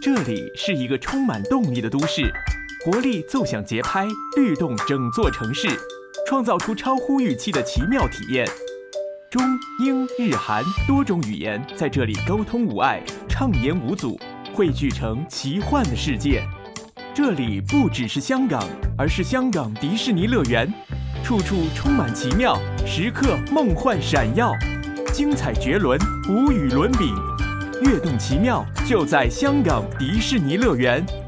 这里是一个充满动力的都市，活力奏响节拍，律动整座城市，创造出超乎预期的奇妙体验。中英日韩多种语言在这里沟通无碍，畅言无阻，汇聚成奇幻的世界。这里不只是香港，而是香港迪士尼乐园，处处充满奇妙，时刻梦幻闪耀，精彩绝伦，无与伦比。跃动奇妙就在香港迪士尼乐园。